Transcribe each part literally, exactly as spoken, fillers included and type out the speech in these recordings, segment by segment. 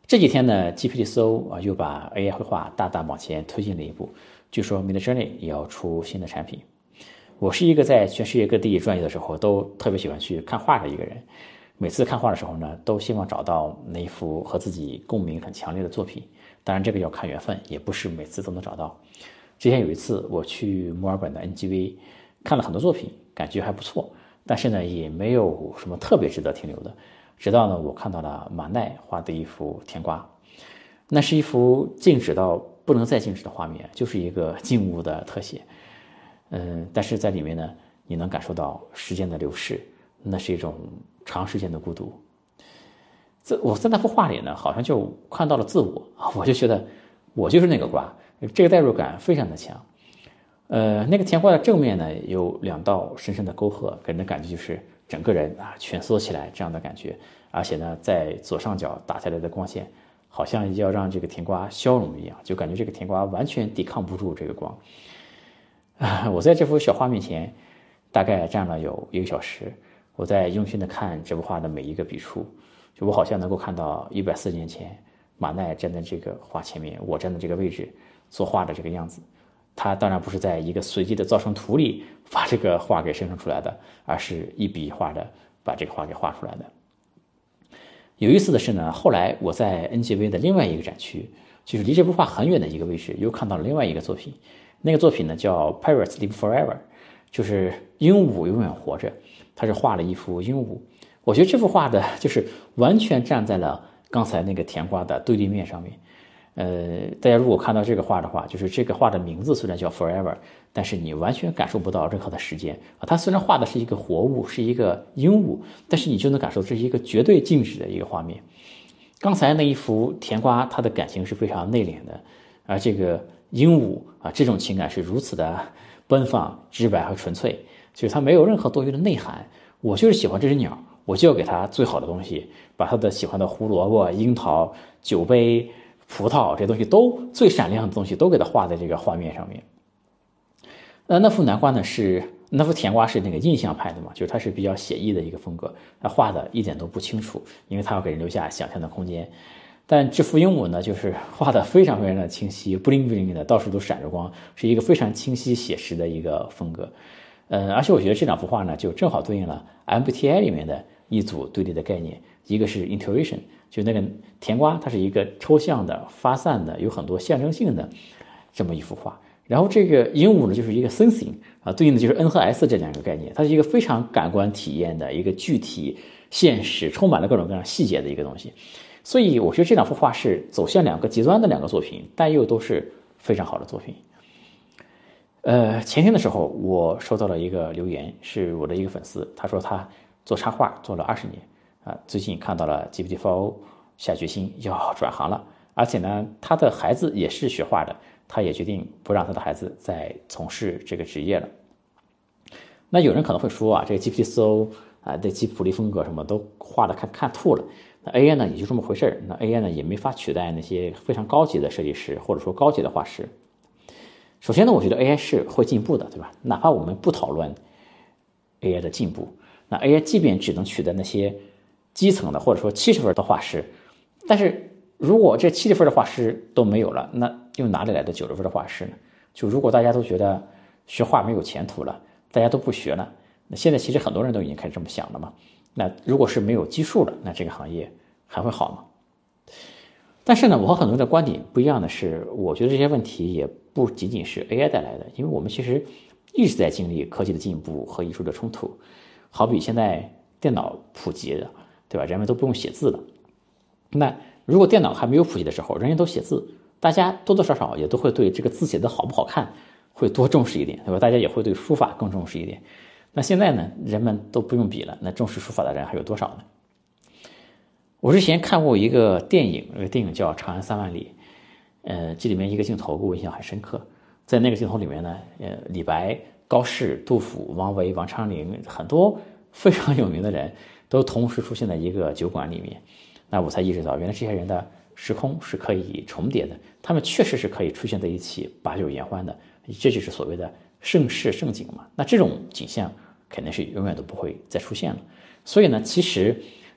这几天呢 ，G P T 搜啊又把 A I 绘画大大往前推进了一步。据说 Midjourney 也要出新的产品。我是一个在全世界各地转悠的时候都特别喜欢去看画的一个人。每次看画的时候呢，都希望找到那一幅和自己共鸣很强烈的作品。当然，这个要看缘分，也不是每次都能找到。之前有一次我去墨尔本的 N G V 看了很多作品，感觉还不错，但是呢，也没有什么特别值得停留的。直到呢，我看到了马奈画的一幅甜瓜，那是一幅静止到不能再静止的画面，就是一个静物的特写。嗯，但是在里面呢，你能感受到时间的流逝，那是一种长时间的孤独。这我在那幅画里呢，好像就看到了自我，我就觉得我就是那个瓜，这个代入感非常的强。呃，那个甜瓜的正面呢，有两道深深的沟壑，给人的感觉就是整个人啊蜷缩起来这样的感觉，而且呢，在左上角打下来的光线，好像要让这个甜瓜消融一样，就感觉这个甜瓜完全抵抗不住这个光。啊，我在这幅小画面前大概站了有一个小时，我在用心的看这幅画的每一个笔触，就我好像能够看到一百四十年前马奈站在这个画前面，我站在这个位置作画的这个样子。他当然不是在一个随机的造型图里把这个画给生成出来的，而是一笔一画的把这个画给画出来的。有意思的是呢，后来我在 N G V 的另外一个展区，就是离这幅画很远的一个位置，又看到了另外一个作品。那个作品呢叫 Parrots Live Forever， 就是鹦鹉永远活着。他是画了一幅鹦鹉，我觉得这幅画的就是完全站在了刚才那个甜瓜的对立面上面。呃，大家如果看到这个画的话，就是这个画的名字虽然叫 Forever， 但是你完全感受不到任何的时间啊。它虽然画的是一个活物，是一个鹦鹉，但是你就能感受这是一个绝对静止的一个画面。刚才那一幅甜瓜，它的感情是非常内敛的，而这个鹦鹉啊，这种情感是如此的奔放、直白和纯粹，就是它没有任何多余的内涵。我就是喜欢这只鸟，我就要给它最好的东西，把它的喜欢的胡萝卜、樱桃、酒杯、葡萄这些东西都最闪亮的东西都给它画在这个画面上面。那那幅南瓜呢是那幅甜瓜是那个印象派的嘛，就是它是比较写意的一个风格，它画的一点都不清楚，因为它要给人留下想象的空间。但这幅鹦鹉呢，就是画的非常非常的清晰，不灵不灵的，到处都闪着光，是一个非常清晰写实的一个风格。呃，而且我觉得这两幅画呢，就正好对应了 M B T I 里面的一组对立的概念，一个是 intuition， 就那个甜瓜，它是一个抽象的、发散的、有很多象征性的这么一幅画。然后这个鹦鹉呢，就是一个 sensing 啊，对应的就是 N 和 S 这两个概念，它是一个非常感官体验的一个具体、现实、充满了各种各样细节的一个东西。所以我觉得这两幅画是走向两个极端的两个作品，但又都是非常好的作品。呃，前天的时候我收到了一个留言，是我的一个粉丝，他说他做插画做了二十年啊，最近看到了 G P T 四 O 下决心要转行了，而且呢，他的孩子也是学画的，他也决定不让他的孩子再从事这个职业了。那有人可能会说啊，这个 G P T 四 O 啊的吉普力风格什么都画的看看吐了，那 A I 呢也就这么回事儿，那 A I 呢也没法取代那些非常高级的设计师或者说高级的画师。首先呢，我觉得 A I 是会进步的，对吧？哪怕我们不讨论 A I 的进步，那 A I 即便只能取代那些基层的或者说七十分的画师，但是如果这七十分的画师都没有了，那又哪里来的九十分的画师呢？就如果大家都觉得学画没有前途了，大家都不学了，那现在其实很多人都已经开始这么想了嘛。那如果是没有基数了，那这个行业还会好吗？但是呢，我和很多人的观点不一样的是，我觉得这些问题也不仅仅是 A I 带来的，因为我们其实一直在经历科技的进步和艺术的冲突。好比现在电脑普及了，对吧？人们都不用写字了。那如果电脑还没有普及的时候，人人都写字，大家多多少少也都会对这个字写的好不好看会多重视一点，对吧？大家也会对书法更重视一点。那现在呢，人们都不用笔了，那重视书法的人还有多少呢？我之前看过一个电影，那个电影叫《长安三万里》，呃，这里面一个镜头给我印象很深刻。在那个镜头里面呢，呃，李白、高适、杜甫、王维、王昌龄，很多非常有名的人都同时出现在一个酒馆里面。那我才意识到，原来这些人的时空是可以重叠的，他们确实是可以出现在一起把酒言欢的，这就是所谓的盛世盛景嘛。那这种景象肯定是永远都不会再出现了。所以呢，其实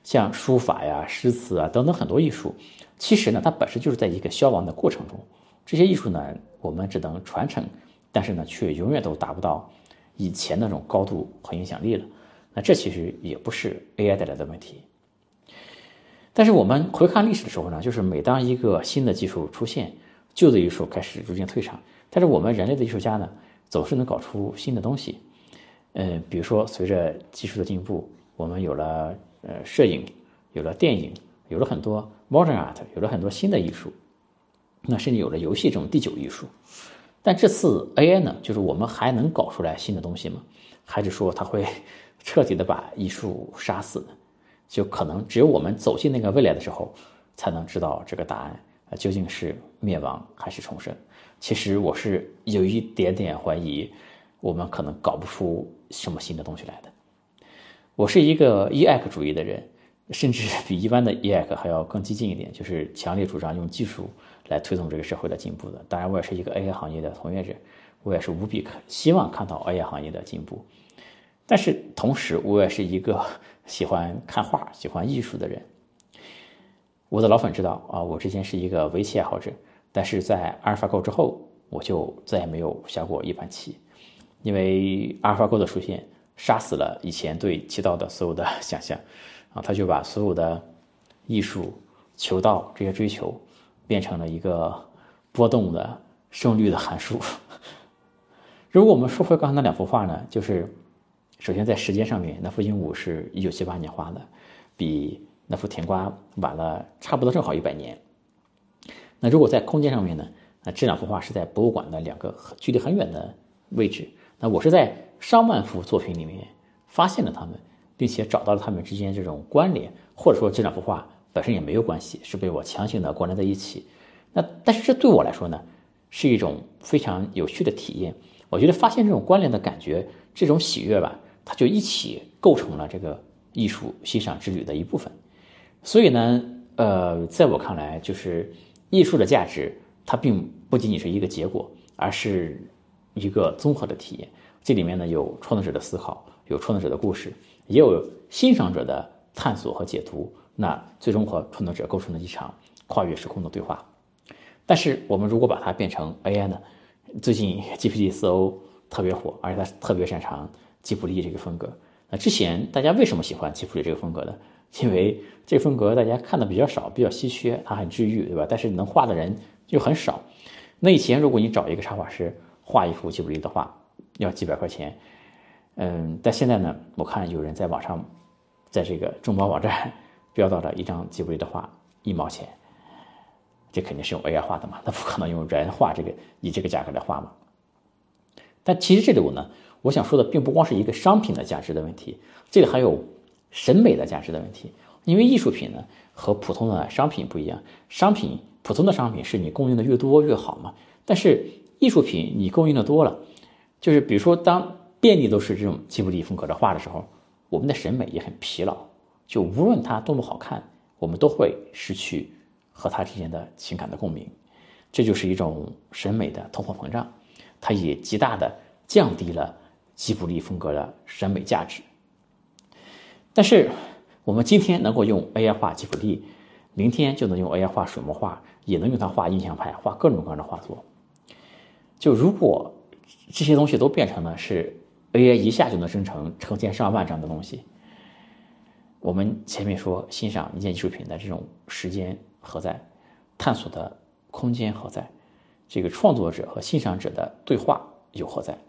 像书法呀、诗词啊等等很多艺术，其实呢，它本身就是在一个消亡的过程中。这些艺术呢，我们只能传承，但是呢，却永远都达不到以前那种高度和影响力了。那这其实也不是 A I 带来的问题。但是我们回看历史的时候呢，就是每当一个新的技术出现，旧的艺术开始逐渐退场。但是我们人类的艺术家呢，总是能搞出新的东西。嗯、呃，比如说随着技术的进步，我们有了呃摄影，有了电影，有了很多 modern art， 有了很多新的艺术。那甚至有了游戏这种第九艺术。但这次 A I 呢，就是我们还能搞出来新的东西吗？还是说它会彻底的把艺术杀死呢？就可能只有我们走进那个未来的时候，才能知道这个答案究竟是灭亡还是重生。其实我是有一点点怀疑，我们可能搞不出什么新的东西来的。我是一个 E A C 主义的人，甚至比一般的 E A C 还要更激进一点，就是强烈主张用技术来推动这个社会的进步的。当然，我也是一个 A I 行业的从业者，我也是无比希望看到 A I 行业的进步。但是同时，我也是一个喜欢看画、喜欢艺术的人。我的老粉知道啊，我之前是一个围棋爱好者，但是在阿尔法狗之后，我就再也没有下过一盘棋，因为阿尔法狗的出现杀死了以前对棋道的所有的想象啊，他就把所有的艺术、求道这些追求变成了一个波动的胜率的函数。如果我们说回刚才那两幅画呢，就是首先在时间上面，那幅鹦鹉是一九七八年画的，比那幅甜瓜晚了差不多正好一百年。那如果在空间上面呢，那这两幅画是在博物馆的两个距离很远的位置。那我是在上万幅作品里面发现了它们，并且找到了它们之间这种关联，或者说这两幅画本身也没有关系，是被我强行的关联在一起。那但是这对我来说呢，是一种非常有趣的体验。我觉得发现这种关联的感觉，这种喜悦吧，它就一起构成了这个艺术欣赏之旅的一部分。所以呢，呃，在我看来，就是艺术的价值，它并不仅仅是一个结果，而是一个综合的体验。这里面呢，有创作者的思考，有创作者的故事，也有欣赏者的探索和解读。那最终和创作者构成了一场跨越时空的对话。但是我们如果把它变成 A I 呢？最近 G P T 四 O 特别火，而且它特别擅长吉卜力这个风格。那之前大家为什么喜欢吉卜力这个风格呢？因为这个风格大家看的比较少，比较稀缺，它很治愈，对吧？但是能画的人就很少。那以前如果你找一个插画师画一幅吉卜力的画，要几百块钱。嗯，但现在呢，我看有人在网上，在这个众筹网站标到了一张吉卜力的画一毛钱。这肯定是用 A I 画的嘛，那不可能用人画这个以这个价格来画嘛。但其实这里呢，我想说的并不光是一个商品的价值的问题，这里还有审美的价值的问题。因为艺术品呢和普通的商品不一样，商品普通的商品是你供应的越多越好嘛，但是艺术品你供应的多了，就是比如说当遍地都是这种吉卜力风格的画的时候，我们的审美也很疲劳，就无论它多么好看，我们都会失去和他之间的情感的共鸣，这就是一种审美的通货膨胀，它也极大的降低了吉卜力风格的审美价值。但是我们今天能够用 A I 画吉卜力，明天就能用 A I 画水墨画，也能用它画印象派，画各种各样的画作。就如果这些东西都变成了是 A I 一下就能生成成千上万张的东西，我们前面说欣赏一件艺术品的这种时间何在？探索的空间何在？这个创作者和欣赏者的对话又何在？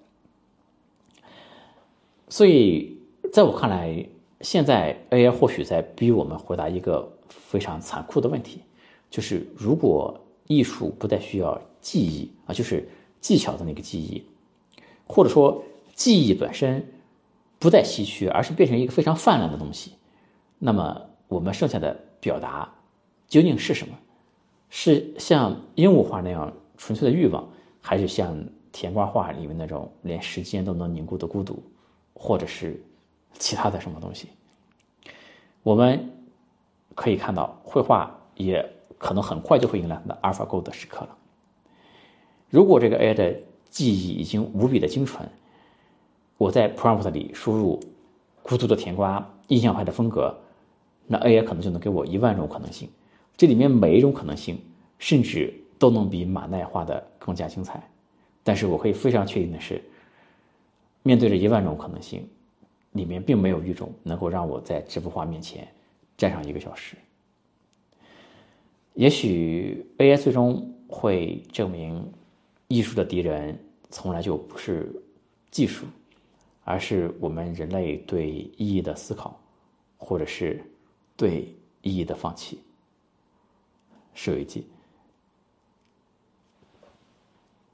所以在我看来，现在 A I 或许在逼我们回答一个非常残酷的问题，就是如果艺术不再需要记忆啊，就是技巧的那个记忆，或者说记忆本身不再稀缺，而是变成一个非常泛滥的东西，那么我们剩下的表达究竟是什么？是像鹦鹉画那样纯粹的欲望，还是像甜瓜画里面那种连时间都能凝固的孤独，或者是其他的什么东西？我们可以看到，绘画也可能很快就会迎来它的 AlphaGo 的时刻了。如果这个 A I 的记忆已经无比的精纯，我在 prompt 里输入孤独的甜瓜、印象派的风格， 那 A I 可能就能给我一万种可能性，这里面每一种可能性甚至都能比马奈画的更加精彩。但是我可以非常确定的是，面对着一万种可能性，里面并没有一种能够让我在这幅画面前站上一个小时。也许 A I 最终会证明，艺术的敌人从来就不是技术，而是我们人类对意义的思考，或者是对意义的放弃。是有一季。